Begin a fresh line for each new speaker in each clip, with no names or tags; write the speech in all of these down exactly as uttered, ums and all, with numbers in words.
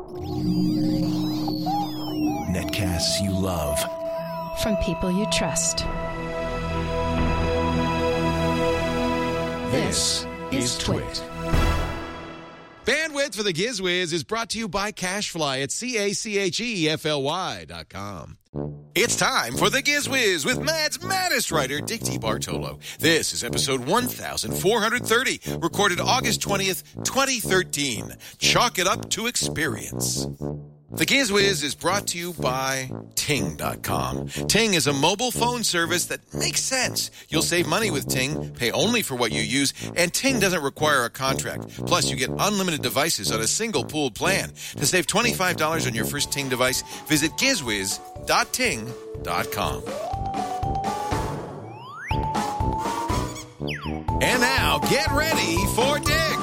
Netcasts you love.
From people you trust.
This is Twit.
Bandwidth for the GizWiz is brought to you by CacheFly at C A C H E F L Y dot com. It's time for the GizWiz with Mad's maddest writer, Dick T. Bartolo. This is episode one thousand four hundred thirty, recorded August twentieth, twenty thirteen. Chalk it up to experience. The GizWiz is brought to you by Ting dot com. Ting is a mobile phone service that makes sense. You'll save money with Ting, pay only for what you use, and Ting doesn't require a contract. Plus, you get unlimited devices on a single pooled plan. To save twenty-five dollars on your first Ting device, visit gizwiz dot ting dot com. And now, get ready for Dick.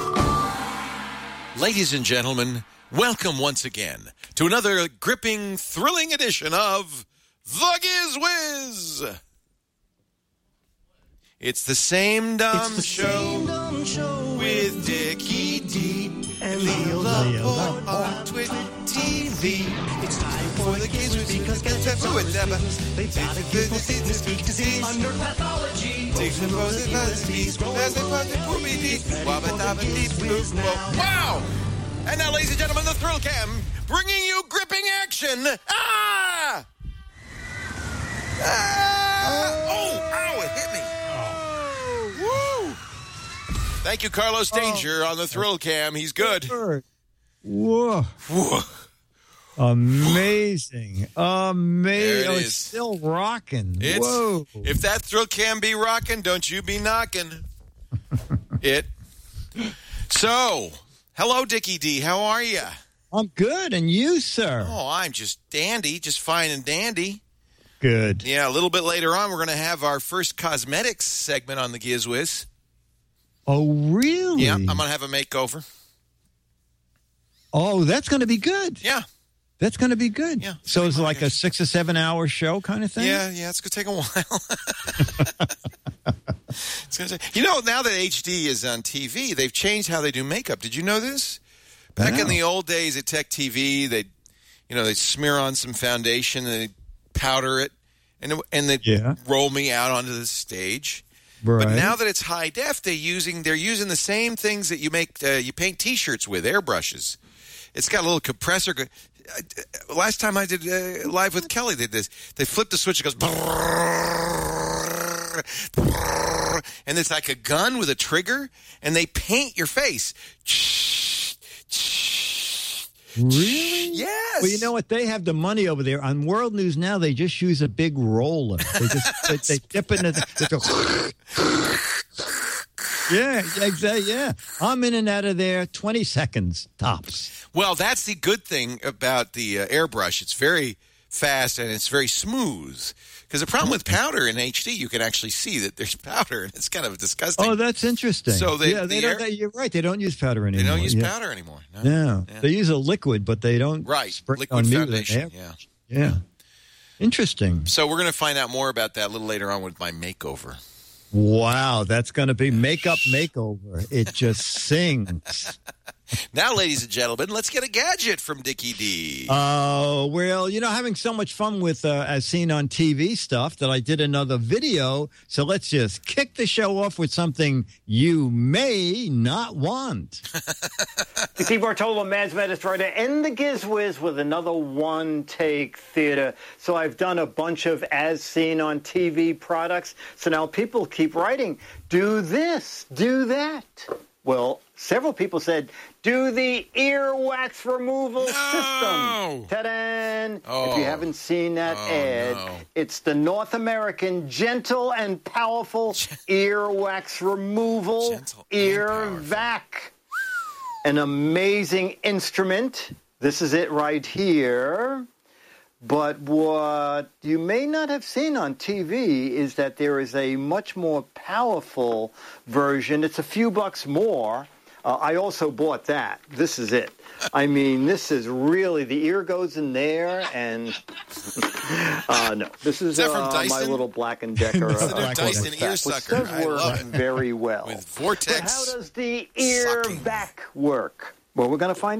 Ladies and gentlemen, welcome once again to another gripping, thrilling edition of The GizWiz. It's the same dumb,
the
show,
same dumb show
with Dickie D and Leo Laporte on Twit T V.
It's time for the GizWiz because guess that's who it's ever. They gotta give us the speak disease under pathology.
Takes and roses, fantasies, as they put the poopy deep, wabba dabba deep blue. Wow! And now, ladies and gentlemen, the Thrill Cam, bringing you gripping action. Ah! Ah! Oh, ow, it hit me. Woo! Thank you, Carlos Danger, on the Thrill Cam. He's good.
Whoa.
Whoa.
Amazing. Amazing.
There it
Oh,
is.
it's still rocking.
It's,
Whoa.
If that Thrill Cam be rocking, don't you be knocking it. So, hello, Dickie D. How are you?
I'm good. And you, sir?
Oh, I'm just dandy, just fine and dandy.
Good.
Yeah, a little bit later on, we're going to have our first cosmetics segment on the GizWiz.
Oh, really?
Yeah, I'm going to have a makeover.
Oh, that's going to be good.
Yeah.
That's going to be good.
Yeah.
So it's like a six or seven hour show kind of thing?
Yeah, yeah, it's going to take a while. It's gonna take, you know, now that H D is on T V, they've changed how they do makeup. Did you know this? Back
No.
in the old days at Tech T V, they'd, you know, they'd smear on some foundation and they'd powder it and, and they'd
Yeah.
roll me out onto the stage.
Right.
But now that it's high def, they're using they're using the same things that you make uh, you paint T-shirts with, airbrushes. It's got a little compressor. Uh, last time I did uh, live with Kelly, they did this. They flip the switch, it goes, and it's like a gun with a trigger, and they paint your face.
Really?
Yes.
Well, you know what? They have the money over there. On World News Now, they just use a big roller. They just they, they dip it in the... They go, yeah, exactly. Yeah. I'm in and out of there twenty seconds, tops.
Well, that's the good thing about the uh, airbrush. It's very fast and it's very smooth. Because the problem with powder in H D, you can actually see that there's powder, and it's kind of disgusting.
Oh, that's interesting.
So they-
yeah, they
the
don't,
air-
they, you're right. They don't use powder anymore.
They don't use
yeah.
powder anymore. No.
No,
Yeah.
they use a liquid, but they don't
Right,
spray
liquid
on me
foundation,
with an
yeah.
air- yeah. Interesting.
So we're going to find out more about that a little later on with my makeover.
Wow, that's going to be makeup makeover. It just sings.
Now, ladies and gentlemen, let's get a gadget from Dickie D.
Oh, well, you know, having so much fun with uh, as seen on T V stuff that I did another video. So let's just kick the show off with something you may not want.
T. Bartolo, Mads Writer, and the GizWiz with another one-take theater. So I've done a bunch of as seen on T V products. So now people keep writing, do this, do that. Well, several people said, do the earwax removal
No!
system. Ta-da!
Oh.
If you haven't seen that
Oh,
ad,
no.
it's the North American gentle and powerful earwax removal
Gentle and
ear
powerful.
vac. An amazing instrument. This is it right here. But what you may not have seen on T V is that there is a much more powerful version. It's a few bucks more. Uh, I also bought that. This is it. I mean, this is really, the ear goes in there, and uh, no, this is,
Is that from
uh, my
Dyson?
little Black and Decker.
This
is
uh,
their Dyson
which
ear sucker.
does
I
work
love it.
very well.
With
But
vortex
how does the ear
sucking.
vac work? Well, we're going to find out.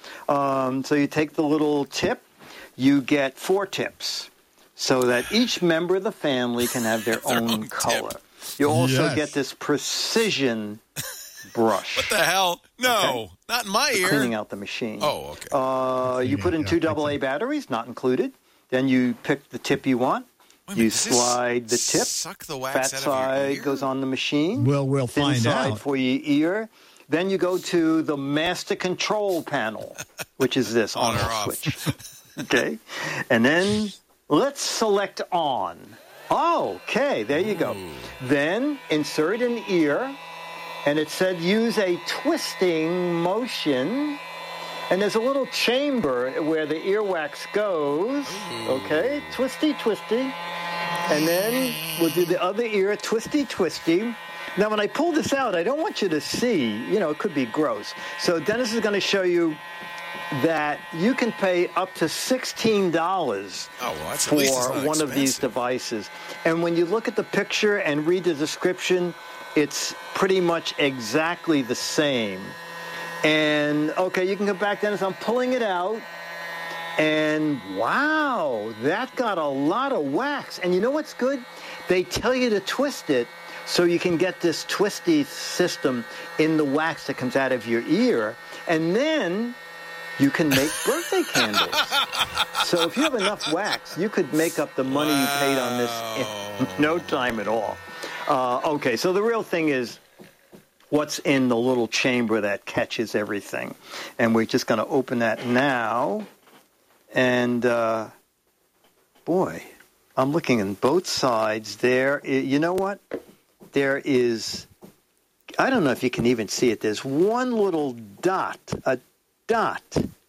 Um, so you take the little tip, you get four tips, so that each member of the family can have their, their own, own color. Tip. You also yes. get this precision brush.
What the hell? No,
okay.
not in my ear.
Cleaning out the machine.
Oh, okay.
Uh, you put in two double A batteries, not included. Then you pick the tip you want.
Wait,
you
minute,
slide the tip.
Suck the wax
Fat
out
side
of your ear?
goes on the machine.
Well, we'll
Thin
find
side
out.
for your ear. Then you go to the master control panel, which is this
on,
on
or off.
Switch. Okay, and then let's select on. Oh, okay, there you go.
Ooh.
Then insert an ear, and it said use a twisting motion. And there's a little chamber where the earwax goes. Ooh. Okay, twisty, twisty. And then we'll do the other ear, twisty, twisty. Now, when I pull this out, I don't want you to see, you know, it could be gross. So Dennis is going to show you that you can pay up to sixteen dollars
oh, well, that's
for
at least it's not
one
expensive.
of these devices. And when you look at the picture and read the description, it's pretty much exactly the same. And, okay, you can go back, Dennis. I'm pulling it out. And, wow, that got a lot of wax. And you know what's good? They tell you to twist it so you can get this twisty system in the wax that comes out of your ear. And then you can make birthday candles. So if you have enough wax, you could make up the money wow. you paid on this in no time at all. Uh, okay, so the real thing is what's in the little chamber that catches everything. And we're just going to open that now. And, uh, boy, I'm looking on both sides there. You know what? There is, I don't know if you can even see it. There's one little dot, a dot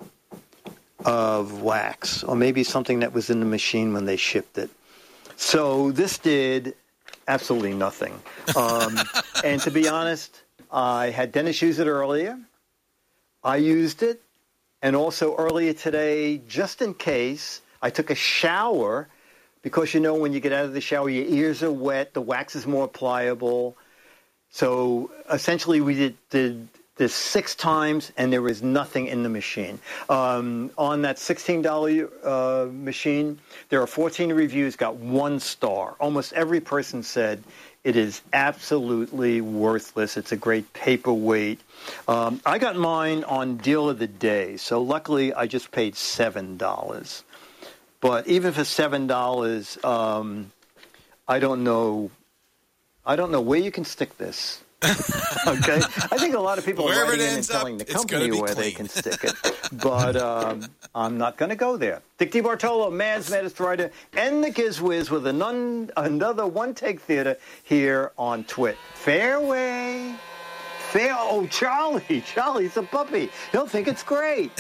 of wax, or maybe something that was in the machine when they shipped it. So this did absolutely nothing. Um, and to be honest, I had Dennis use it earlier. I used it. And also earlier today, just in case, I took a shower because, you know, when you get out of the shower, your ears are wet, the wax is more pliable. So essentially we did, did this six times, and there was nothing in the machine. Um, on that sixteen dollar uh, machine, there are fourteen reviews, got one star. Almost every person said it is absolutely worthless. It's a great paperweight. Um, I got mine on deal of the day, so luckily I just paid seven dollars. But even for seven dollars, um, I don't know. I don't know where you can stick this. Okay, I think a lot of people
Wherever
are writing
it
in and
ends
telling
up,
the
it's
company
gonna be
where they
clean.
can stick it, but um, I'm not going to go there. Dick DiBartolo, Mads Maddest Writer, and the Gizwiz with an un- another One Take Theater here on Twit. Fairway. Fair. Oh, Charlie. Charlie's a puppy. He'll think it's great.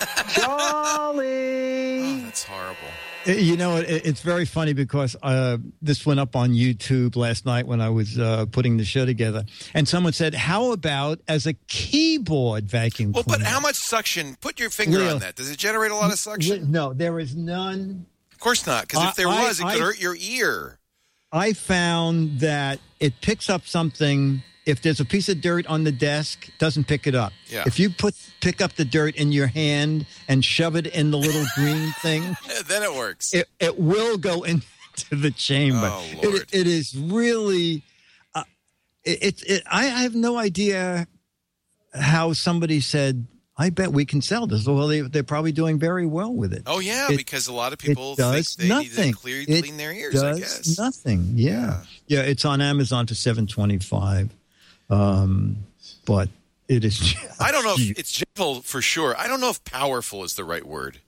Charlie.
Oh, that's horrible.
You know, it, it's very funny because uh, this went up on YouTube last night when I was uh, putting the show together. And someone said, how about as a keyboard vacuum
Well,
cleaner?
but how much suction? Put your finger
Real.
on that. Does it generate a lot of suction?
No, there is none.
Of course not, because if there
I-
was, it
I-
could hurt your ear.
I found that it picks up something. If there's a piece of dirt on the desk, it doesn't pick it up.
Yeah.
If you put pick up the dirt in your hand and shove it in the little green thing,
Then it works.
it, it will go into the chamber.
Oh, Lord.
It, it is really, uh, it, it, it, I have no idea how somebody said, I bet we can sell this. Well, they, they're probably doing very well with it.
oh, yeah,
It-
because a lot of people
it
think
does
they
nothing.
need to clear,
It
clean their ears,
does
I guess.
nothing. Yeah. yeah, It's on Amazon for seven twenty-five. Um, but it is. Just,
I don't know if it's gentle for sure. I don't know if powerful is the right word.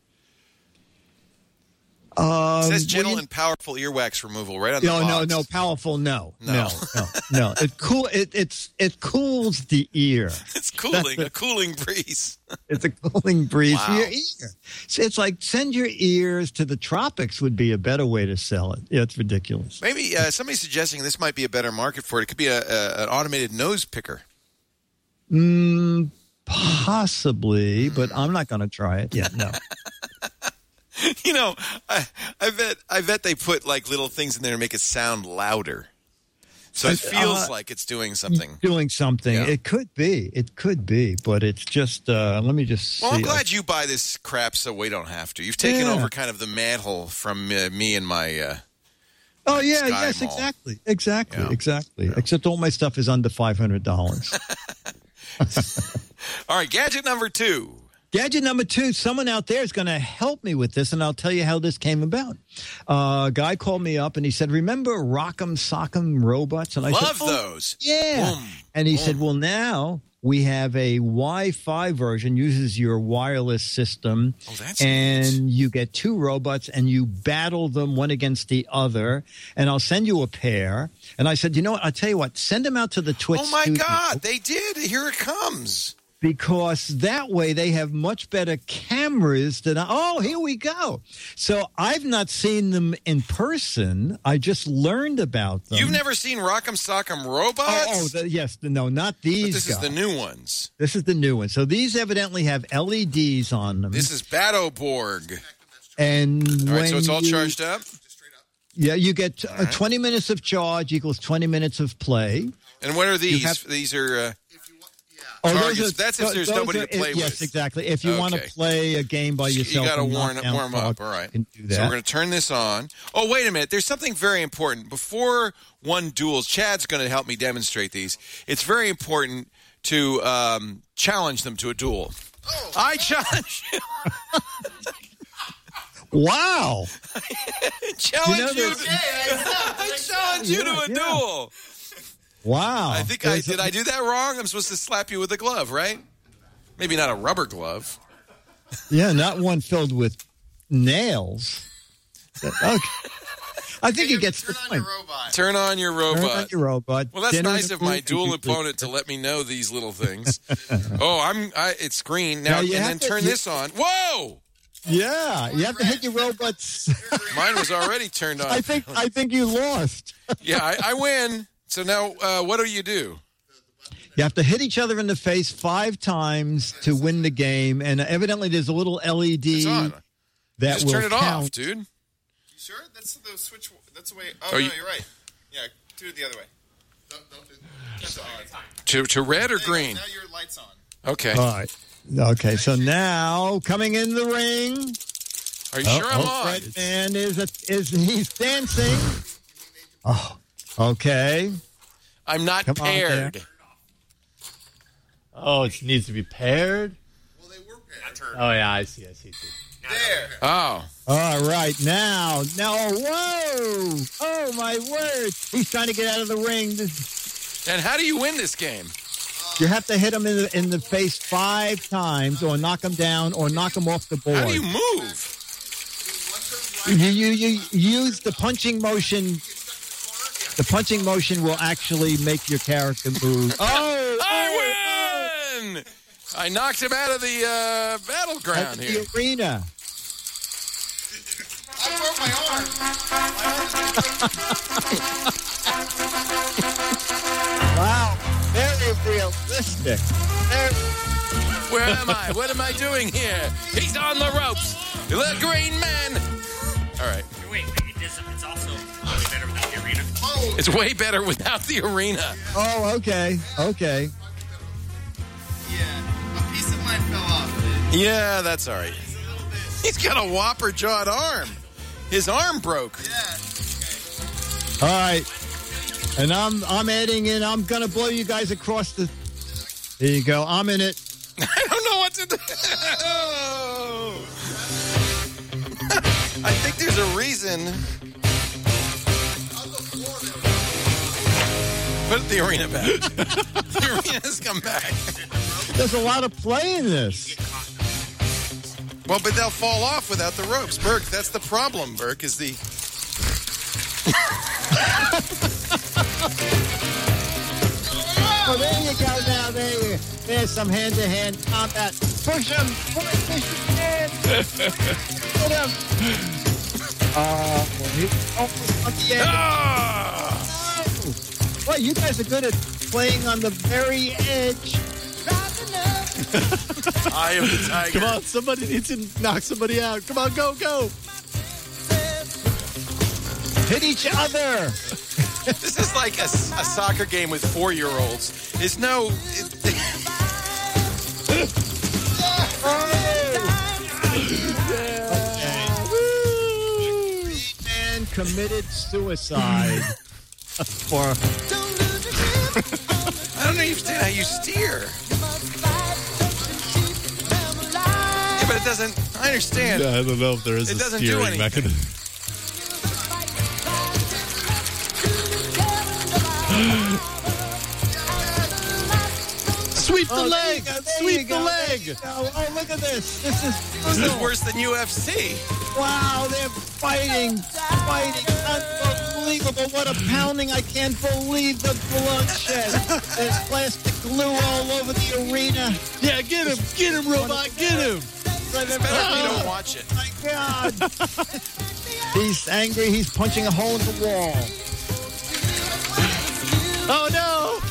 Um,
It says gentle
well, you-
and powerful earwax removal right on the
No, no,
box.
no. Powerful, no,
No.
no, no, no. It cool. It it's it cools the ear.
It's cooling, a cooling breeze.
It's a cooling breeze
Wow.
for your ear. So it's like send your ears to the tropics would be a better way to sell it. Yeah, it's ridiculous.
Maybe uh, somebody's suggesting this might be a better market for it. It could be a, a, an automated nose picker.
Mm, possibly, but I'm not going to try it. Yeah, no.
You know, I, I bet I bet they put like little things in there to make it sound louder. So it feels
Uh,
like it's doing something.
Doing something.
Yeah.
It could be. It could be. But it's just, uh, let me just
Well,
see.
I'm glad you buy this crap so we don't have to. You've taken
Yeah.
over kind of the mantle from uh, me and my... Uh,
Oh, yeah,
Sky
yes,
Mall.
exactly. Exactly,
Yeah.
exactly. Except all my stuff is under five hundred dollars.
All right, gadget number two.
Gadget number two, someone out there is going to help me with this, and I'll tell you how this came about. Uh, a guy called me up, and he said, remember Rock'em Sock'em robots? And I
Love
said, oh,
those.
yeah.
Boom,
and he
boom.
said, well, now we have a Wi-Fi version, uses your wireless system,
Oh, that's
and
neat.
you get two robots, and you battle them one against the other, and I'll send you a pair. And I said, you know what? I'll tell you what, send them out to the Twitch
Oh, my
studio.
God. They did. Here it comes.
Because that way they have much better cameras than I, oh, here we go. So I've not seen them in person. I just learned about them.
You've never seen Rock'em Sock'em robots?
Oh, oh the, yes, the, no, not these.
But this
guys.
is the new ones.
This is the new one. So these evidently have L E Ds on them.
This is Battleborg.
and
All right,
when
so it's all
you-
charged up?
Yeah, you get uh, twenty minutes of charge equals twenty minutes of play.
And what are these?
have-
These are... Uh,
Oh,
Targets. That's if there's
those
nobody
are-
to play
yes,
with.
exactly. If you want to
Okay.
play a game by
you
yourself,
got to
and knock
warm,
down
warm up.
targets,
All right.
you can do that.
So we're going to turn this on. Oh, wait a minute. There's something very important. Before one duels, Chad's going to help me demonstrate these. It's very important to um, challenge them to a duel. Oh. I challenge you.
Wow.
challenge
You know,
you.
there's-
to, I challenge you to
Yeah,
a
yeah.
duel.
Wow.
I think I
There's a-
did. I do that wrong. I'm supposed to slap you with a glove, right? Maybe not a rubber glove.
Yeah, not one filled with nails. Okay. I think he gets the point.
Turn on your
Turn on
robot.
your robot.
Well, that's
Dinner
nice
in
of
the
my
mood,
dual
you-
opponent to let me know these little things. oh, I'm. I, it's green now,
Now,
and
you have
then
to-
turn
you-
this on. Whoa!
Yeah, you have to hit your robots.
Mine was already turned on.
I think I think you lost.
yeah, I, I win. So now, uh, what do you do?
You have to hit each other in the face five times to win the game, and evidently there's a little L E D
It's on.
that
Just
will
turn it
count.
off, dude.
You sure? That's the switch. That's the way. Oh,
Oh,
no,
you-
you're right. Yeah, do it the other way. Don't, don't do that's all right.
To to red or
There you go.
green?
Now your light's on.
Okay.
All right. Okay, so now coming in the ring.
Are you
Oh,
sure I'm
oh,
on?
Fred Man is a, is he's dancing. Oh, okay.
I'm not
Come on,
paired.
there.
Oh, it needs to be paired?
Well, they were paired.
Oh, yeah, I see, I see.
There.
Oh,
All right, now, now, whoa! Oh my word! He's trying to get out of the ring.
and how do you win this game?
You have to hit him in the in the face five times, or knock him down, or knock him off the board.
How do you move?
You, you, you use the punching motion. The punching motion will actually make your character move. Oh!
I win! I knocked him out of the uh,
At
battleground
the
here.
arena.
I broke my arm.
Wow, very realistic. Very,
Where am I? What am I doing here? He's on the ropes. The green man. All right.
Wait, wait, it is, it's also way better without the arena.
Oh,
It's way better without the arena.
oh, okay, okay.
yeah. A piece of mine fell off.
Yeah, that's all right. He's got a whopper jawed arm. His arm broke.
Yeah.
All right, and I'm I'm adding in. I'm gonna blow you guys across the. There you go. I'm in it.
I don't know what to do. I think there's a reason. Put the arena back. The arena's come back.
There's a lot of play in this.
Well, but they'll fall off without the ropes. Burke, that's the problem, Burke, is the...
Oh, there you go. Now there you. There's some hand-to-hand combat. Push him. Push him. Hit him. Oh, he's almost on the edge.
Ah!
Oh. Well, you guys are good at playing on the very edge.
Eye of the tiger.
Come on, somebody needs to knock somebody out. Come on, go, go.
Hit each other.
This is like a, a soccer game with four-year-olds. There's no... It,
Man committed suicide for...
I don't understand how you steer. Yeah, but it doesn't... I understand.
Yeah, I don't know if there is
It
a
doesn't do
steering
anything.
mechanism. Sweep the
Oh, there
leg!
you go, there
Sweep
you
the
go,
leg!
there you go. Oh, look at this. This is...
This is worse than U F C.
Wow, they're fighting, fighting. Unbelievable. What a pounding. I can't believe the bloodshed. There's plastic glue all over the arena.
Yeah, get him! Get him, robot! Get him!
It's better if you don't watch it.
My God. He's angry. He's punching a hole in the wall.
Oh, no!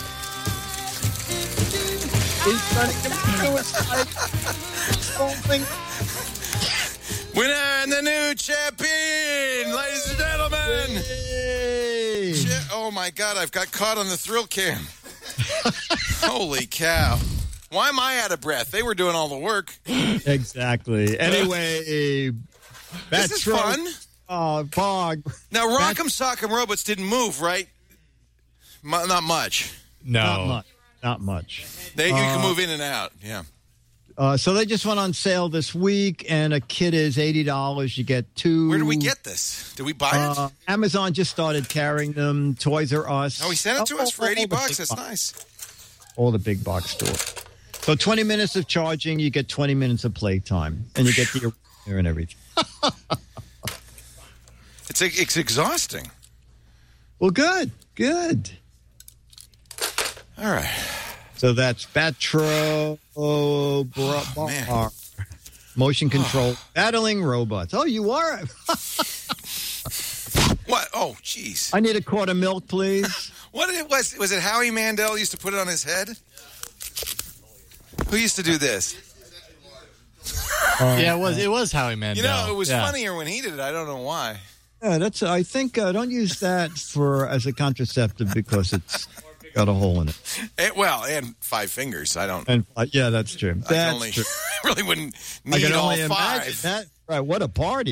He's trying to commit suicide. Something.
Winner and the new champion, ladies and gentlemen.
Hey.
Che- oh, my God. I've got caught on the thrill cam. Holy cow. Why am I out of breath? They were doing all the work.
Exactly. Anyway,
This is fun.
Uh, Bog.
Now, Rock'em Sock'em Robots didn't move, right? M- not much.
No.
Not much. Not much.
They, you can
Uh,
move in and out. Yeah.
Uh, so they just went on sale this week, and a kit is eighty dollars. You get two.
Where do we get this? Did we buy it?
Uh, Amazon just started carrying them. Toys R Us.
Oh, he sent it to us for eighty
all the
bucks.
big
That's
box-
nice.
All the big box stores. So twenty minutes of charging, you get twenty minutes of playtime, and you get the arena and everything.
It's it's exhausting.
Well, good, good.
All right.
So that's Batro
Oh,
Bra-
man.
Bar- Motion control battling robots. Oh, you are.
What? Oh, jeez.
I need a quart of milk, please.
What it was? Was it Howie Mandel used to put it on his head? Who used to do this?
Yeah, it was It was Howie Mandel.
You know, it was
Yeah.
funnier when he did it. I don't know why.
Yeah, that's. I think uh, don't use that for as a contraceptive because it's got a hole in it.
Eh, well, and five fingers. I don't.
And uh, yeah, that's true.
I can
That's
only,
true.
I really wouldn't
I
need
can
all
only imagine
five.
that. Right? What a party!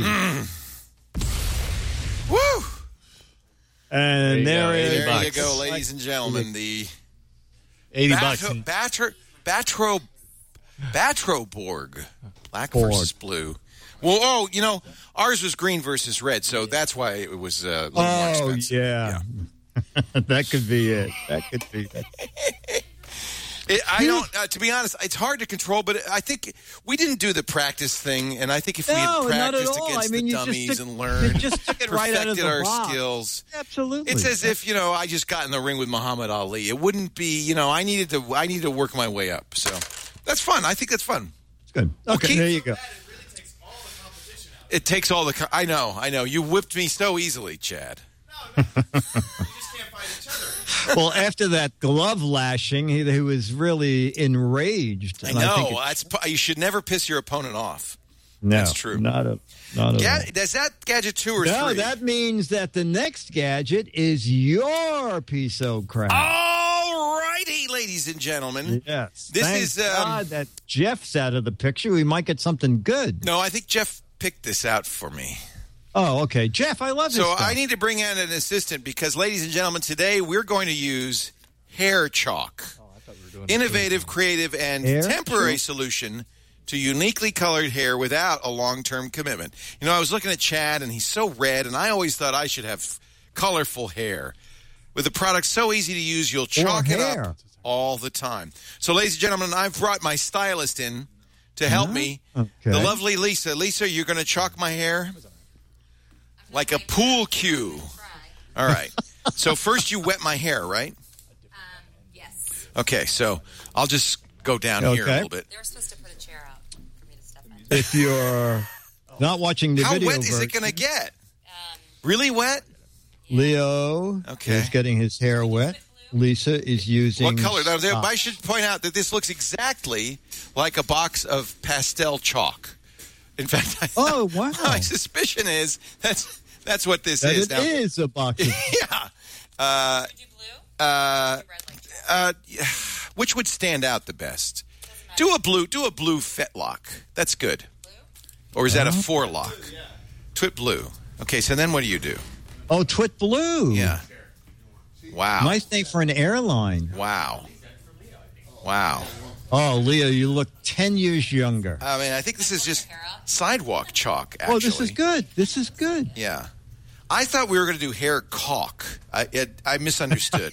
Woo!
And
There
there,
you go,
is.
There
bucks.
you go, ladies and gentlemen. The
eighty
Bat-
bucks. and-
Batro, Batro, Batroborg. Black
Borg.
versus blue. Well, oh, you know, ours was green versus red, so that's why it was uh, a little more
Oh
expensive.
yeah, that could be it. That could be it.
It, I don't. Uh, to be honest, it's hard to control. But I think we didn't do the practice thing, and I think if we
No,
had
not at
practiced
all.
against
I mean,
the
you just
dummies
took-
and learned,
you just took it right out of
perfected
the
our
box.
skills.
Absolutely.
It's as if you know I just got in the ring with Muhammad Ali. It wouldn't be. You know, I needed to. I needed to work my way up. So that's fun. I think that's fun.
It's good. Okay,
keep-
there you go.
It takes all the. Co- I know. I know. You whipped me so easily, Chad.
Well, after that glove lashing, he, he was really enraged.
I
and
know.
think it-
That's. pu- You should never piss your opponent off.
no,
that's true.
Not a. Not at
Ga-
all.
Does that gadget two or
No,
three?
that means that the next gadget is your piece of crap.
All righty, ladies and gentlemen.
Yes.
This
Thank
is, um,
God that Jeff's out of the picture. We might get something good.
No, I think Jeff picked this out for me.
Oh, okay. Jeff, I love this
So
stuff.
I need to bring in an assistant because, ladies and gentlemen, today we're going to use hair chalk. Innovative, creative, and
Hair
temporary
chalk?
solution to uniquely colored hair without a long-term commitment. You know, I was looking at Chad, and he's so red, and I always thought I should have colorful hair. With the product so easy to use, you'll chalk it
hair.
up all the time. So, ladies and gentlemen, I've brought my stylist in to help me.
Okay.
The lovely Lisa. Lisa, you're going to chalk my hair like a pool cue. All right. So first you wet my hair, right?
Um, yes.
Okay, so I'll just go down here a
Okay.
little bit.
They were supposed to put a chair out for me to step in.
If you're not watching the
How
video
wet is
version,
it going to get?
Um,
Really wet?
Leo
Okay.
is getting his hair wet. Lisa is using.
What color? Now, there-
stock.
I should point out that this looks exactly like a box of pastel chalk. In fact, I,
Oh, wow.
my suspicion is that's that's what this
That
is.
it
Now,
is a box of.
yeah. Uh,
Would you do blue?
uh,
Would you red like
uh, which would stand out the best? Do a blue. Do a blue fetlock. That's good.
blue?
Or is that a four lock? Twit blue. Okay, so then what do you do?
Oh, Twit Blue.
Yeah. Wow.
Nice name for an airline.
Wow. Wow.
Oh, Leo, you look ten years younger.
I mean, I think this is just sidewalk chalk, actually.
Oh, this is good. This is good.
Yeah. I thought we were going to do hair caulk. I, it, I misunderstood.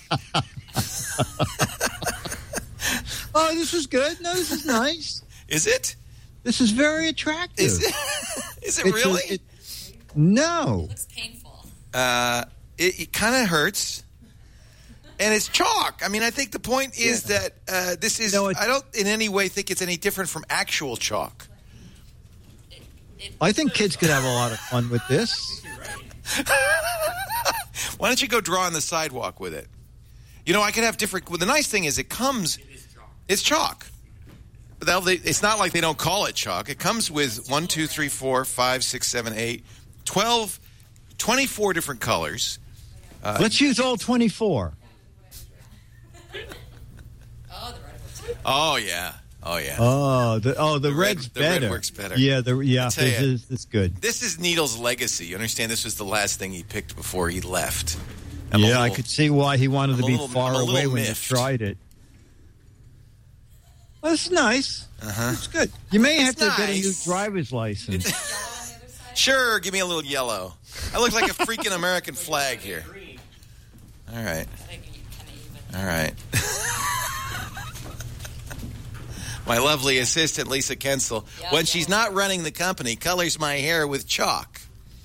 Oh, this is good. No, this is nice.
Is it?
This is very attractive.
Is it, is it
It's a-
really?
it- no.
It looks painful.
Uh, it it kind of hurts. And it's chalk. I mean, I think the point is that uh, this is,
No, it-
I don't in any way think it's any different from actual chalk.
It, it,
I think kids could have a lot of fun with this.
Why don't you go draw on the sidewalk with it? You know, I could have different. Well, the nice thing is it comes, it's chalk. But they'll- they, it's not like they don't call it chalk. It comes with one, two, three, four, five, six, seven, eight, twelve, twenty-four different colors. Uh,
Let's use all twenty-four.
oh, the red works.
oh, yeah. Oh, yeah.
Oh, the oh the,
The red-
red's
the red
better.
works better.
Yeah, the yeah,
I tell
this
ya.
is it's good.
This is Needle's legacy. You understand? This was the last thing he picked before he left. I'm a
yeah, I
little-
could see why he wanted
I'm
to
a
be
little-
far
I'm a little
away when he
miffed.
tried it. Well, that's nice.
Uh-huh.
It's good. You may have
It's
to get a new
nice.
driver's license.
Yellow on the other side.
Sure, give me a little yellow. I look like a freaking American flag here. All right.
I think you kind of even.
All right. My lovely assistant, Lisa Kensel,
Yeah,
when
yeah.
she's not running the company, colors my hair with chalk.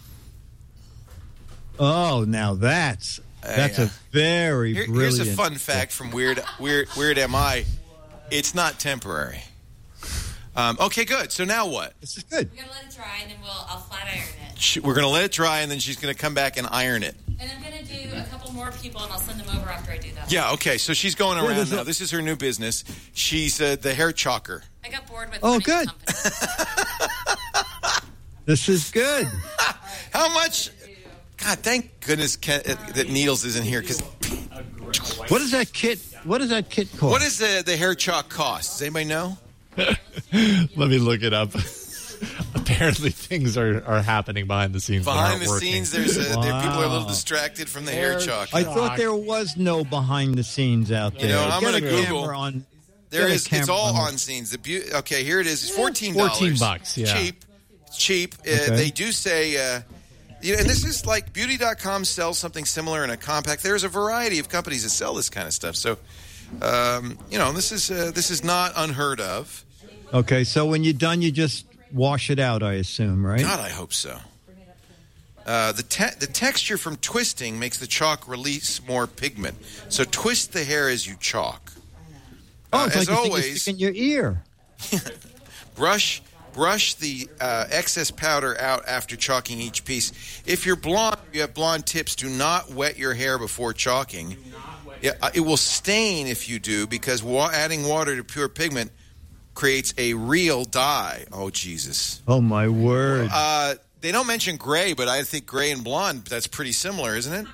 Oh, now that's that's
yeah.
a very
Here-
brilliant.
here's a fun fact from Weird Weird Weird M I. It's not temporary. Um, okay, good. So now what?
This is good.
We're gonna let it dry, and then we'll I'll flat iron it.
She, we're going to let it dry, and then she's going to come back and iron it.
And I'm gonna do a couple more people, and I'll send them over after I do that.
Yeah, okay. So she's going
Yeah,
around
there's
now.
a-
This is her new business. She's uh, the hair chalker.
I got bored with.
Oh,
running the
good.
company.
This is good.
How much? God, thank goodness Ken, uh, that Needles isn't here. Because
What does that kit? What does that kit cost?
what does the, the hair chalk cost? Does anybody know?
Let me look it up. Apparently, things are, are happening behind the scenes. that
Behind
aren't
the
working.
scenes, there's a, there, people are a little
Wow.
distracted from the hair chalk.
I thought there was no behind the scenes out there.
You know, I'm
Get
gonna
a
Google.
camera on.
There
get a
is. It's
camera
all
on
on scenes. The beau- okay, here it is. It's fourteen dollars.
fourteen bucks, yeah.
Cheap, cheap. Uh,
Okay.
They do say. Uh, you know, and this is like beauty dot com sells something similar in a compact. There's a variety of companies that sell this kind of stuff. So, um, you know, this is uh, this is not unheard of.
Okay, so when you're done, you just wash it out, I assume, right?
God, I hope so. Uh, the te- the texture from twisting makes the chalk release more pigment. So twist the hair as you chalk.
Oh,
Uh,
it's
as
like you think
always,
you stick in your ear.
brush brush the uh, excess powder out after chalking each piece. If you're blonde, you have blonde tips. Do not wet your hair before chalking. Yeah, uh, it will stain if you do because wa- adding water to pure pigment creates a real dye. Oh Jesus!
Oh my word!
Uh, they don't mention gray, but I think gray and blonde, that's pretty similar, isn't it?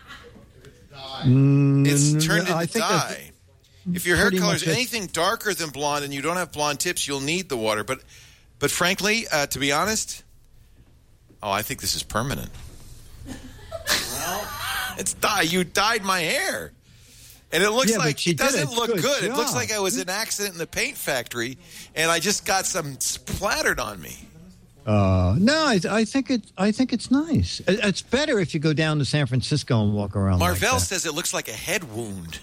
Mm,
It's turned into
I think that's
dye. If your hair
pretty
color is
much it.
anything darker than blonde and you don't have blonde tips, you'll need the water. But, but frankly, uh, to be honest, oh, I think this is permanent. It's dye. You dyed my hair. And it looks
Yeah, but
like
she
it
did
doesn't
a
look
good
good. It looks
job.
like I was in an accident in the paint factory, and I just got some splattered on me.
Uh, no, I, I think it. I think it's nice. It- It's better if you go down to San Francisco and walk around.
Marvell
like that.
says it looks like a head wound.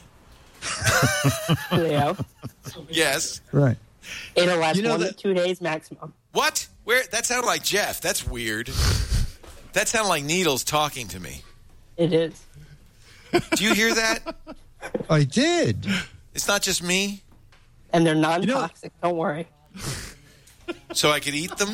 Leo,
Yes.
Right.
it'll last
You know
one
that-
to two days maximum.
What? Where? That sounded like Jeff. That's weird. That sounded like Needles talking to me.
It is.
Do you hear that?
I did.
It's not just me.
And they're non-toxic. Don't worry.
So I could eat them?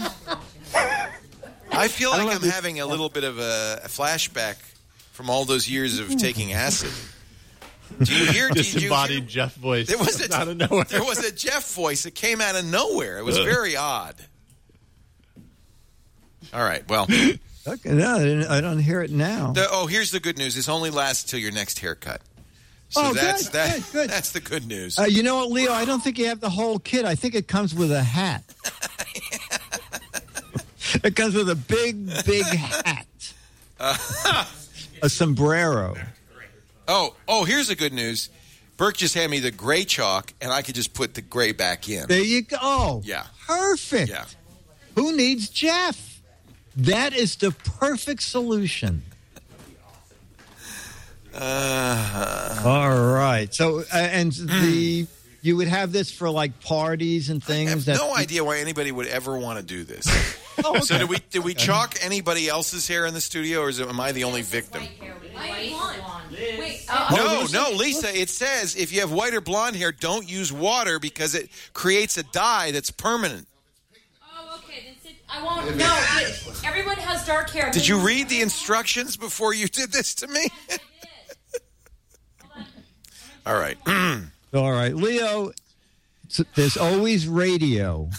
I feel
I don't
like
know
I'm
if you-
having a little bit of a, a flashback from all those years of taking acid. Do you hear? Did you
Disembodied
hear?
Jeff voice.
There was a
out of nowhere.
there was a Jeff voice that came out of nowhere. It was very odd. All right. Well,
Okay, no, I, didn't, I don't hear it now.
The, oh, here's the good news. This only lasts till your next haircut. So
oh,
that's
good,
that,
good, good.
That's the good news.
Uh, you know what, Leo? I don't think you have the whole kit. I think it comes with a hat. It comes with a big, big hat. Uh, a sombrero.
Oh, oh, here's the good news. Burke just handed me the gray chalk, and I could just put the gray back in.
There you go. Oh,
yeah.
Perfect.
Yeah.
Who needs Jeff? That is the perfect solution.
Uh,
All right. So, uh, and the you would have this for like parties and things.
I have
that
no idea why anybody would ever want to do this.
Oh, okay.
So did we did we chalk anybody else's hair in the studio, or is it, am I the only victim?
Wait,
No, no, Lisa, it says if you have white or blonde hair, don't use water because it creates a dye that's permanent.
Oh, okay. Then sit, I won't. No, it, everyone has dark hair.
Did you read the instructions before you did this to me?
Yes, I did.
All right.
All right, Leo. There's always radio.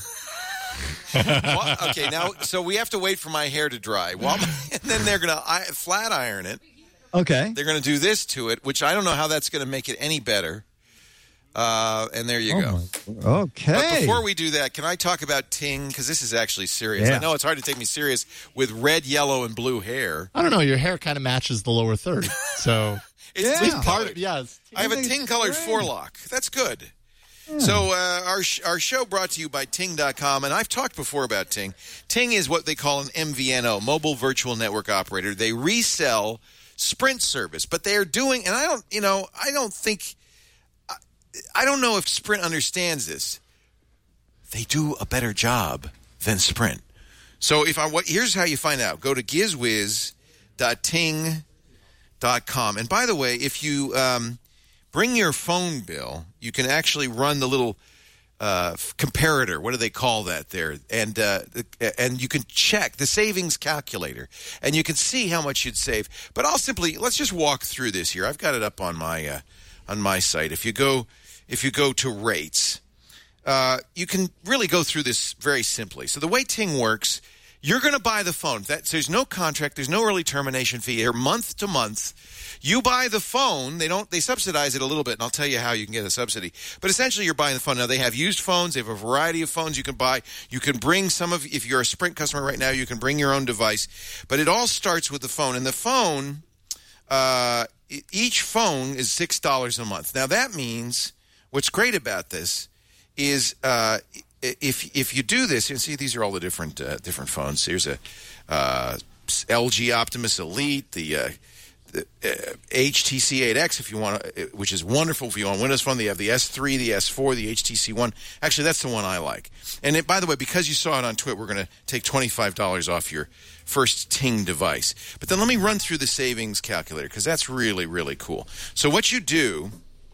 Well, okay, now, so we have to wait for my hair to dry. Well, and then they're going to flat iron it.
Okay.
They're going to do this to it, which I don't know how that's going to make it any better. Uh, and there you
oh
go.
My, okay.
But before we do that, can I talk about Ting? Because this is actually serious.
Yeah.
I know it's hard to take me serious with red, yellow, and blue hair.
I don't know. Your hair kind of matches the lower third. So
It's
Yeah.
at least
Ting
part
colored.
of yes.
I have a
think it's
Ting-colored
great.
forelock. That's good. So uh, our sh- our show brought to you by Ting dot com, and I've talked before about Ting. Ting is what they call an M V N O, Mobile Virtual Network Operator. They resell Sprint service, but they are doing, and I don't, you know, I don't think, I, I don't know if Sprint understands this. They do a better job than Sprint. So if I, what, here's how you find out. Go to gizwiz dot ting dot com, and by the way, if you um, bring your phone bill, you can actually run the little uh, comparator. What do they call that there? And uh, and you can check the savings calculator, and you can see how much you'd save. But I'll simply let's just walk through this here. I've got it up on my uh, on my site. If you go if you go to rates, uh, you can really go through this very simply. So the way Ting works, you're going to buy the phone. That, so there's no contract. There's no early termination fee here. Month to month, you buy the phone. They don't. They subsidize it a little bit, and I'll tell you how you can get a subsidy. But essentially, you're buying the phone. Now they have used phones. They have a variety of phones you can buy. You can bring some of. If you're a Sprint customer right now, you can bring your own device. But it all starts with the phone, and the phone. Uh, each phone is six dollars a month. Now that means what's great about this is. Uh, If if you do this, you see these are all the different uh, different phones. Here's a uh, L G Optimus Elite, the, uh, the uh, H T C eight X, if you want, uh, which is wonderful if you want Windows Phone. They have the S three, the S four, the H T C One. Actually, that's the one I like. And it, by the way, because you saw it on Twitter, we're going to take twenty-five dollars off your first Ting device. But then let me run through the savings calculator because that's really really cool. So what you do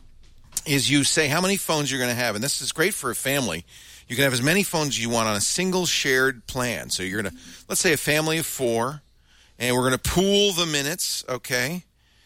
is you say how many phones you're going to have, and this is great for a family. You can have as many phones as you want on a single shared plan. So you're going to, let's say a family of four, and we're going to pool the minutes, okay?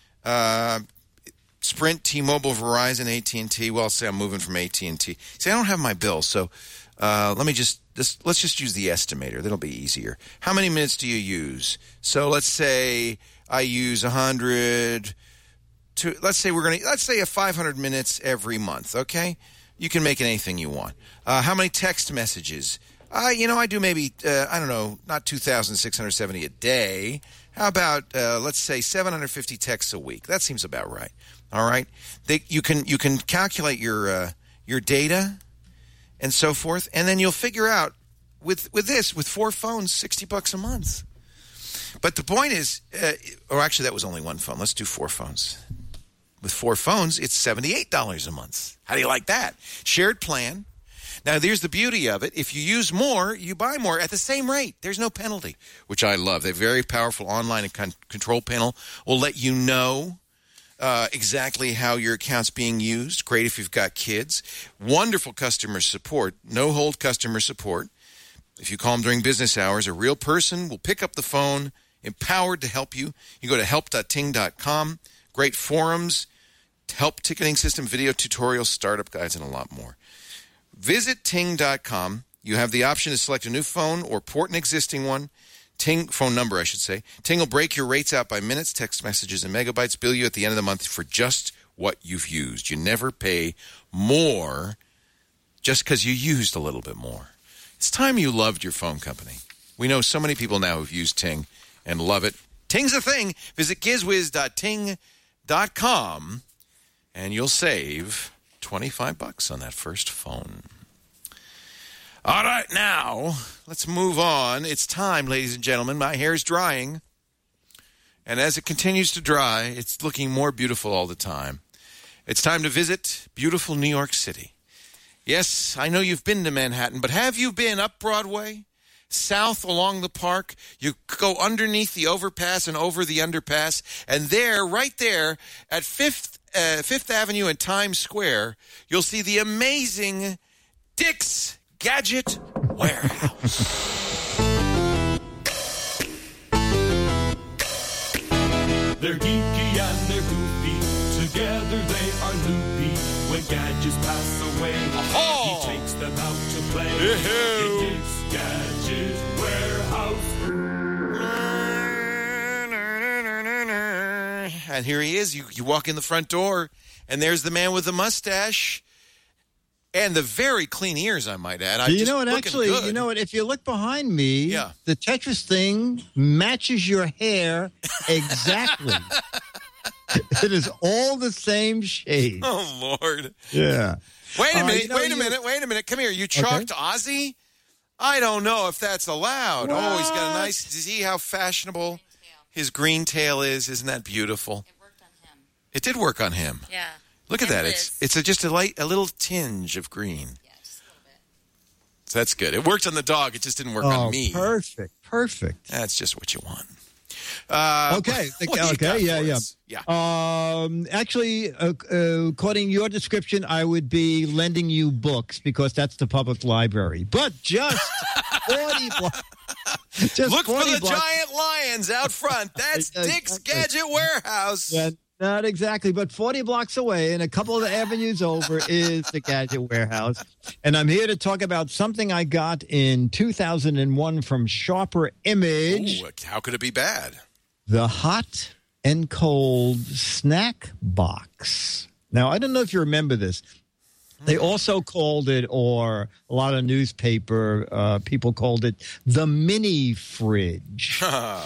Uh, Sprint, T-Mobile, Verizon, A T and T. Well, say I'm moving from A T and T. See, I don't have my bill, so uh, let me just, just, let's just use the estimator. That'll be easier. How many minutes do you use? So let's say I use one hundred, to, let's say we're going to, let's say a five hundred minutes every month, okay? You can make it anything you want. Uh, how many text messages? Uh, you know, I do maybe, uh, I don't know, not two thousand six hundred seventy a day. How about, uh, let's say, seven hundred fifty texts a week? That seems about right. All right? They, you can you can calculate your uh, your data and so forth, and then you'll figure out, with, with this, with four phones, sixty bucks a month. But the point is, uh, or actually that was only one phone. Let's do four phones. With four phones, it's seventy-eight dollars a month. How do you like that? Shared plan. Now, there's the beauty of it. If you use more, you buy more at the same rate. There's no penalty, which I love. They have a very powerful online and con- control panel. Will let you know uh, exactly how your account's being used. Great if you've got kids. Wonderful customer support. No-hold customer support. If you call them during business hours, a real person will pick up the phone, empowered to help you. You go to help dot ting dot com. Great forums, help ticketing system, video tutorials, startup guides, and a lot more. Visit ting dot com. You have the option to select a new phone or port an existing one. Ting, phone number, I should say. Ting will break your rates out by minutes, text messages, and megabytes, bill you at the end of the month for just what you've used. You never pay more just because you used a little bit more. It's time you loved your phone company. We know so many people now who've used Ting and love it. Ting's a thing. Visit gizwiz dot ting dot com and you'll save twenty-five bucks on that first phone. All right, now, let's move on. It's time, ladies and gentlemen. My hair's drying. And as it continues to dry, it's looking more beautiful all the time. It's time to visit beautiful New York City. Yes, I know you've been to Manhattan, but have you been up Broadway? South along the park? You go underneath the overpass and over the underpass, and there, right there, at Fifth, uh, Fifth Avenue and Times Square, you'll see the amazing Dick's Gadget Warehouse.
They're geeky and they're goofy. Together they are loopy. When gadgets pass away,
Oh-ho!
he takes them out to play.
Yoo-hoo!
In Dick's Gadget Warehouse.
And here he is. You, you walk in the front door, and there's the man with the mustache. And the very clean ears, I might add. I'm
you
just
know what?
looking
Actually,
good.
you know what? If you look behind me,
Yeah.
the Tetris thing matches your hair exactly. It is all the same shade.
Oh, Lord.
Yeah.
Wait a
Uh,
minute.
you know,
wait a
you-
minute. Wait a minute. Come here. You chalked Ozzy? I don't know if that's allowed. Oh, he's got a nice... See how fashionable his green tail is? Isn't that beautiful?
It worked on him.
It did work on him.
Yeah.
Look at
And
that.
Liz.
It's it's a, just a light, a little tinge of green.
Yeah, just a little bit.
So that's good. It worked on the dog. It just didn't work
Oh,
on me.
perfect. Perfect.
That's just what you want. Uh,
Okay.
what do you got
Okay. Yeah.
for
Yeah.
us? Yeah.
Um, actually, uh, uh, according to your description, I would be lending you books because that's the public library. But just forty blocks. Just
Look for
forty
the
blocks.
giant lions out front. That's
Exactly.
Dick's Gadget Warehouse.
Yeah, not exactly, but forty blocks away and a couple of the avenues over is the Gadget Warehouse. And I'm here to talk about something I got in two thousand one from Sharper Image.
Ooh, how could it be bad?
The Hot and Cold Snack Box. Now, I don't know if you remember this. They also called it, or a lot of newspaper uh, people called it, the mini fridge.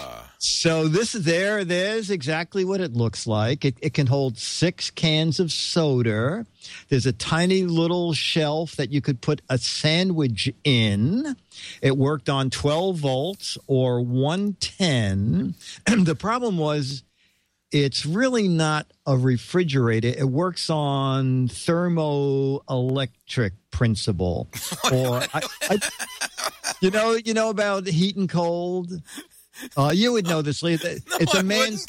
So this is there. There's exactly what it looks like. It, it can hold six cans of soda. There's a tiny little shelf that you could put a sandwich in. It worked on twelve volts or one ten. The problem was it's really not a refrigerator. It works on thermoelectric principle. or I, I, you know, you know about heat and cold. Uh, you would know this, Lee. It's
No,
a
I
man's.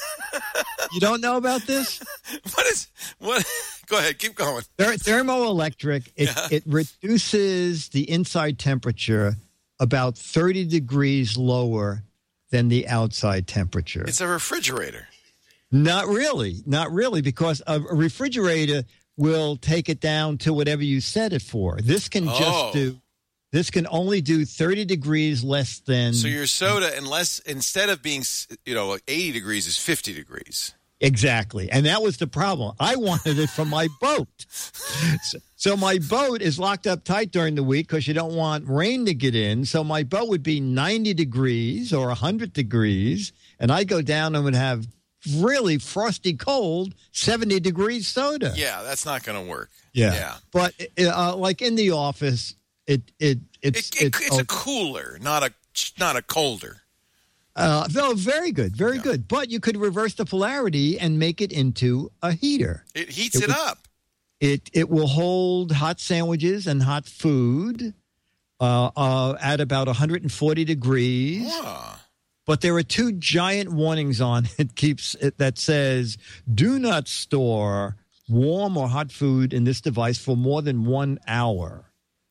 You don't know about this?
What is what? Go ahead, keep going.
Ther- thermoelectric. It
Yeah.
it reduces the inside temperature about thirty degrees lower than the outside temperature.
It's a refrigerator.
Not really. Not really, because a a refrigerator will take it down to whatever you set it for. This can
Oh.
just do, this can only do thirty degrees less than.
So your soda, unless instead of being, you know, like eighty degrees, is fifty degrees.
Exactly. And that was the problem. I wanted it from my boat. So, so my boat is locked up tight during the week because you don't want rain to get in. So my boat would be ninety degrees or one hundred degrees. And I go down and would have really frosty cold seventy degrees soda.
Yeah, that's not going to work.
Yeah.
Yeah.
But uh, like in the office, it it it's
It, it,
it's,
it's a cooler, not a not a colder.
uh, no, very good, very good. But you could reverse the polarity and make it into a heater.
It heats
It
it,
would-
up.
It it will hold hot sandwiches and hot food uh, uh, at about one hundred forty degrees.
Ah.
But there are two giant warnings on it keeps it that says do not store warm or hot food in this device for more than one hour.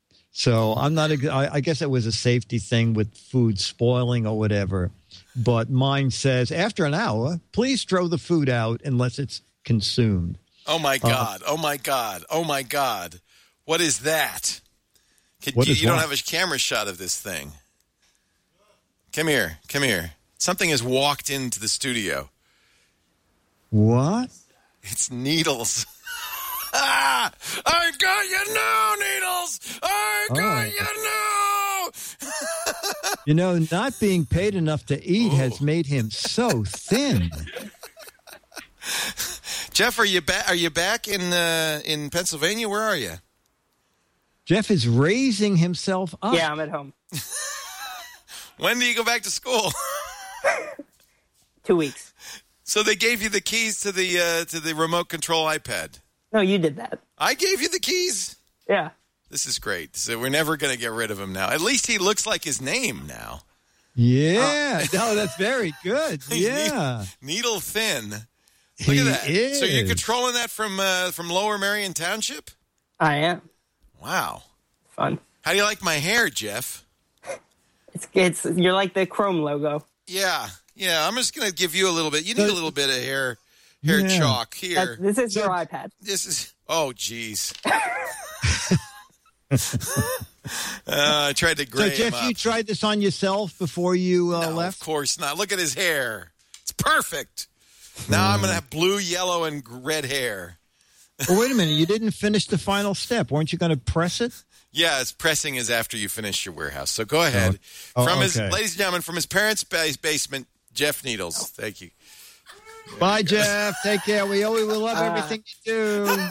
So I'm not. I, I guess it was a safety thing with food spoiling or whatever. But mine says after an hour, please throw the food out unless it's consumed.
Oh my
Uh,
God! oh my God! Oh my God! What is that? Can,
What
you
is
you don't
what?
have a camera shot of this thing. Come here. Come here. Something has walked into the studio.
What?
It's Needles. Ah! I got you now, Needles! I got
Oh.
you now!
You know, not being paid enough to eat
Ooh.
has made him so thin.
Jeff, are you back? Are you back in uh, in Pennsylvania? Where are you?
Jeff is raising himself up.
Yeah, I'm at home.
When do you go back to school?
Two weeks.
So they gave you the keys to the uh, to the remote control iPad.
No, you did that.
I gave you the keys.
Yeah.
This is great. So we're never going to get rid of him now. At least he looks like his name now.
Yeah. No, that's very good.
He's
Yeah.
ne- needle thin. Look
He
at that.
is.
So you're controlling that from uh, from Lower Marion Township?
I am.
Wow.
Fun.
How do you like my hair, Jeff?
It's it's you're like the Chrome logo.
Yeah. Yeah, I'm just going to give you a little bit. You need a little bit of hair hair
Yeah.
chalk here.
That, this is your iPad.
This is oh jeez. uh, I tried to
So,
gray him
Jeff,
up.
you tried this on yourself before you uh,
No,
left?
of course not. Look at his hair. It's perfect. Now I'm going to have blue, yellow, and red hair.
Well, wait a minute. You didn't finish the final step. Weren't you going to press it?
Yeah, it's pressing is after you finish your warehouse. So go ahead.
Oh,
from his,
okay.
ladies and gentlemen, from his parents' base- basement, Jeff Needles. Thank you.
Bye, Jeff. Take care. We always will love everything you do.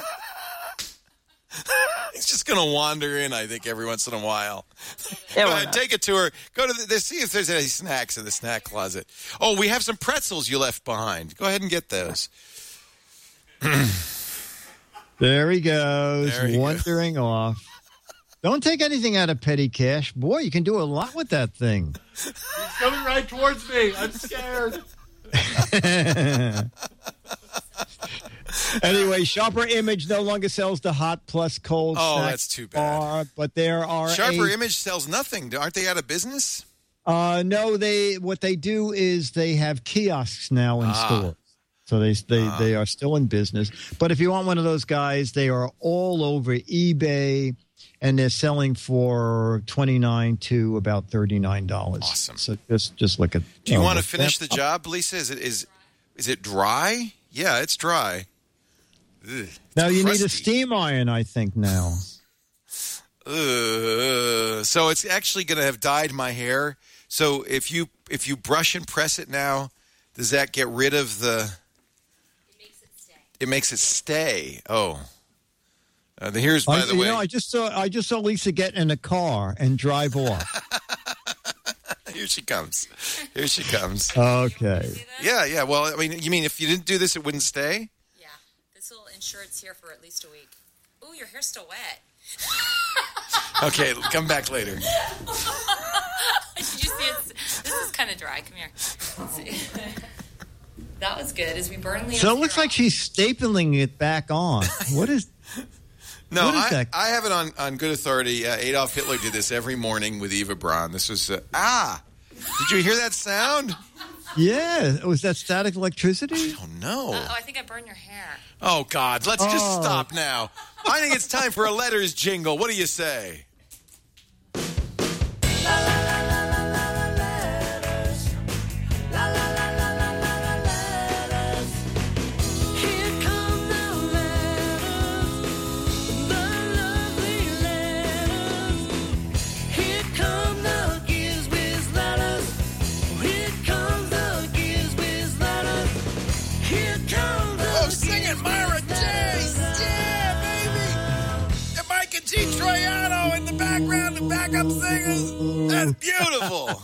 He's just going to wander in, I think, every once in a while.
Yeah,
Go
why
ahead,
not?
take a tour. Go to the, see if there's any snacks in the snack closet. Oh, we have some pretzels you left behind. Go ahead and get those.
There he goes,
There he
wandering off. Don't take anything out of petty cash. Boy, you can do a lot with that thing.
He's coming right towards me. I'm scared.
Anyway, Sharper Image no longer sells the hot plus cold
Oh,
snack
that's too bad.
bar, but there are
Sharper
a,
Image sells nothing. Aren't they out of business?
Uh, no, they what they do is they have kiosks now in
Ah.
stores. So they they they are still in business. But if you want one of those guys, they are all over eBay, and they're selling for twenty-nine to about thirty-nine dollars.
Awesome.
So just just look at.
Do you
oh,
want to
look
finish the
that up.
job, Lisa? Is it is is it dry? Yeah, it's dry. Ugh,
Now
it's
you need a
crusty.
steam iron, I think. Now.
Ugh. So it's actually going to have dyed my hair. So if you if you brush and press it now, does that get rid of the?
It makes it stay.
It makes it stay. Oh, uh, the here's by
I,
the
you
way.
know, I just saw I just saw Lisa get in a car and drive off.
Here she comes. Here she comes.
Okay.
Yeah, yeah. Well, I mean, you mean if you didn't do this, it wouldn't stay?
Yeah. This will ensure it's here for at least a week. Ooh, your hair's still wet.
Okay, come back later.
Did you see it? This is kind of dry. Come here. Let's see. That was good. As we burn Leo's
So it looks
hair
like she's stapling it back on. What is?
No,
What is
I,
that?
I have it on, on good authority. Uh, Adolf Hitler did this every morning with Eva Braun. This was, uh, ah, did you hear that sound?
Yeah. Was that static electricity?
Oh, no.
Oh, I think I burned your hair.
Oh, God, let's just
Oh.
stop now. I think it's time for a letters jingle. What do you say? Oh, sing it, Myra J. Yeah, baby. And Mike and G. Troiano in the background, the backup singers. That's beautiful.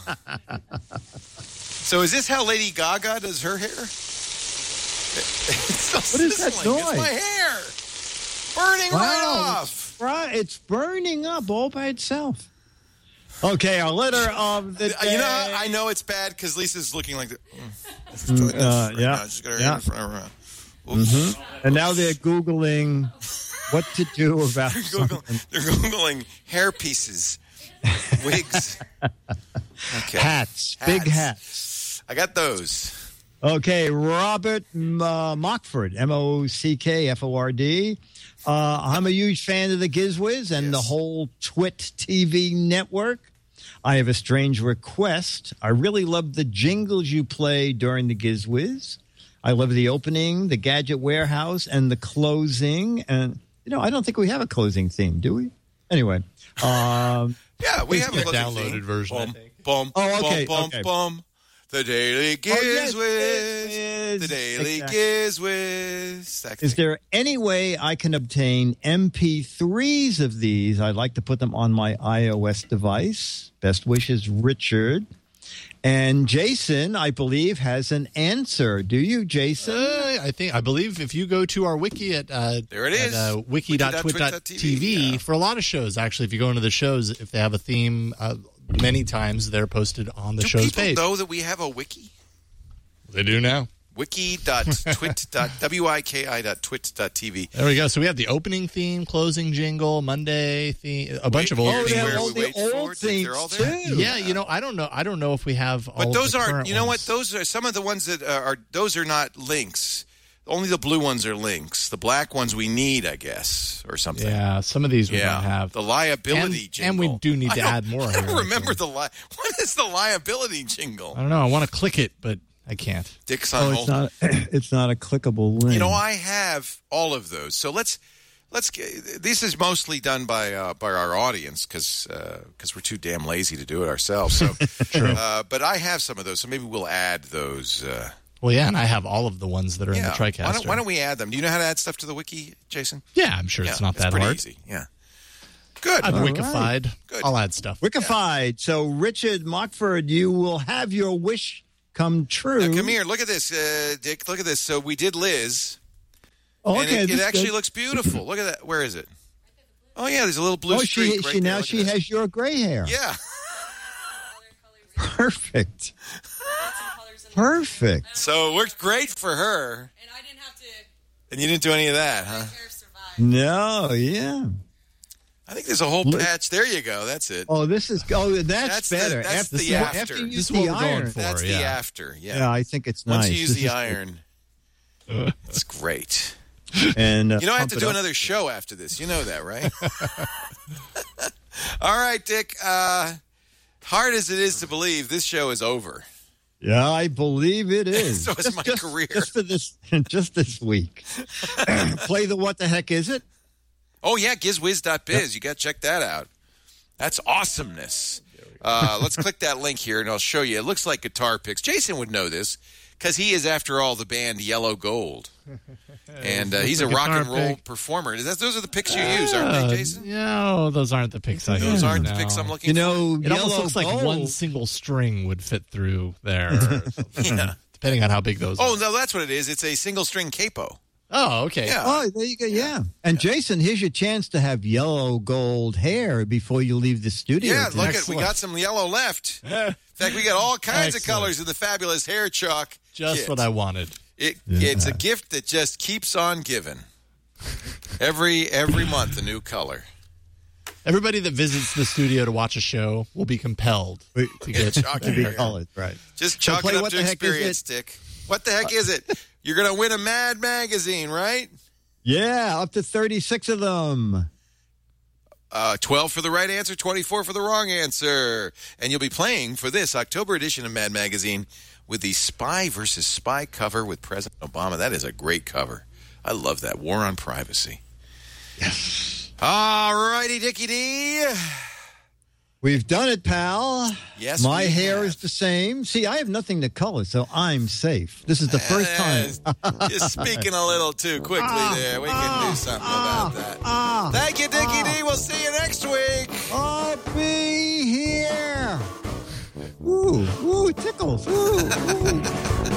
So is this how Lady Gaga does her hair? It's so
What is that
sizzling. It's
noise?
my hair. Burning right
Wow.
off.
Right. It's burning up all by itself. Okay, our letter of the
Uh, You know,
day.
how I know it's bad because Lisa's looking like, the, mm,
Mm,
doing this
uh,
right
yeah,
now. She's got her
yeah.
hand in front of her. Oops.
And now they're Googling what to do about
They're,
something.
Googling, they're Googling hair pieces, wigs, okay.
Hats, big hats.
I got those.
Okay, Robert uh, Mockford, M O C K F O R D. Uh, I'm a huge fan of the Gizwiz and the whole Twit T V network. I have a strange request. I really love the jingles you play during the Giz Wiz. I love the opening, the Gadget Warehouse, and the closing. And, you know, I don't think we have a closing theme, do we? Anyway. Um,
yeah, we have a
downloaded
theme.
version,
Boom,
I think.
boom,
Oh, okay,
boom,
okay.
boom, boom. The Daily Giz
Oh, yes,
Wiz.
Giz Wiz.
The Daily
Exactly.
Giz Wiz. That
Is
thing.
there any way I can obtain M P threes of these? I'd like to put them on my iOS device. Best wishes, Richard. And Jason, I believe, has an answer. Do you, Jason?
Uh, I think I believe if you go to our wiki at uh,
There it
at,
is.
uh, wiki dot twit dot t v
yeah.
for a lot of shows. Actually, if you go into the shows, if they have a theme, uh, many times they're posted on the
Do
show's
people
page.
know that we have a wiki?
They do now.
Wiki dot twit dot w i k i dot twit dot t v.
There we go. So we have the opening theme, closing jingle, Monday theme, a bunch
Wait,
of old
here's
themes.
where
all
we
the
wait for
old
it. They're all
themes,
there?
too.
Yeah, you know, I don't know. I don't know if we have all
But
of
those
the
aren't,
current
you know
ones.
what? Those are some of the ones that are, are, those are not links. Only the blue ones are links. The black ones we need, I guess, or something.
Yeah, some of these we
Yeah.
don't have.
The liability
and,
jingle.
and we do need
I
to
don't-
add more.
I
here,
don't remember
actually.
the li- What is the liability jingle?
I don't know. I want to click it, but I can't.
Dick's
Oh,
on
it's
hold.
not. It's not a clickable link.
You know, I have all of those. So let's let's get, this is mostly done by uh, by our audience because because we're too damn lazy to do it ourselves. So, uh, but I have some of those. So maybe we'll add those. Uh,
Well, yeah, and I have all of the ones that are
yeah.
in the TriCaster.
Why don't, why don't we add them? Do you know how to add stuff to the wiki, Jason?
Yeah, I'm sure
yeah,
it's not that
pretty
hard.
easy. Yeah. Good.
I've
All
wikified.
Good.
I'll add stuff.
Wikified. So, Richard Mockford, you will have your wish come true.
Now, come here. Look at this, uh, Dick. Look at this. So we did Liz.
Oh,
and
okay,
it,
this
it
is
actually
good.
looks beautiful. Look at that. Where is it? Oh, yeah. There's a little blue
Oh,
streak
she,
right
she
there.
now
Look
she
at that.
has your gray hair.
Yeah.
Perfect. Perfect.
So it worked great for her.
And I didn't have to.
And you didn't do any of that, huh?
Hair survive.
No, yeah.
I think there's a whole
Look-
patch. There you go. That's it.
Oh, this is. Oh, that's,
That's the-
better.
that's
after,
the after.
after you
This
use
is what
the
we're going
iron.
for.
That's the
yeah.
after. Yeah.
Yeah, I think it's
Once
nice.
you use
This
the
is-
iron, it's great.
and uh,
You don't have
pump
to
it
do
up.
another show after this. You know that, right? All right, Dick. Uh, hard as it is to believe, this show is over.
Yeah, I believe it is.
So is my
just,
career.
Just for this, just this week. Play the what the heck is it?
Oh, yeah, gizwiz dot biz. You got to check that out. That's awesomeness. Uh, let's click that link here, and I'll show you. It looks like guitar picks. Jason would know this because he is, after all, the band Yellow Gold. And uh, he's a rock and roll
pick.
performer. Is that, those are the picks you use, aren't
Uh,
they, Jason?
No, those aren't the picks I
Those
use.
aren't
no.
the picks I'm looking
You know,
It
yellow
almost looks like
gold.
one single string would fit through there, or something,
for. Yeah.
depending on how big those
Oh,
are.
no, that's what it is. It's a single string capo.
Oh, okay.
Yeah.
Oh, there you go. Yeah. And Jason, here's your chance to have yellow gold hair before you leave the studio.
Yeah,
today.
look at we
Excellent.
got some yellow left. In fact, we got all kinds of
Excellent.
colors in the fabulous hair chalk.
Just
kit.
what I wanted.
It, It's a gift that just keeps on giving. Every every month, a new color.
Everybody that visits the studio to watch a show will be compelled
Wait,
to get
chalk
to
it
be
up.
colored, right?
Just
So
chalk
play
it up
what
to
the heck is
experience,
it?
Dick. What the heck is it? You're going to win a Mad magazine, right?
Yeah, up to thirty-six of them.
Uh, twelve for the right answer, twenty-four for the wrong answer. And you'll be playing for this October edition of Mad Magazine with the Spy versus Spy cover with President Obama. That is a great cover. I love that. War on Privacy. Yes. All righty, Dickie D.
We've done it, pal.
Yes,
My
we
hair
have.
is the same. See, I have nothing to color, so I'm safe. This is the first time.
Uh, You're speaking a little too quickly there. We can do something about that.
Ah,
Thank you, Dickie D. We'll see you next week.
I'll be here. Ooh, ooh, it tickles. Ooh, ooh.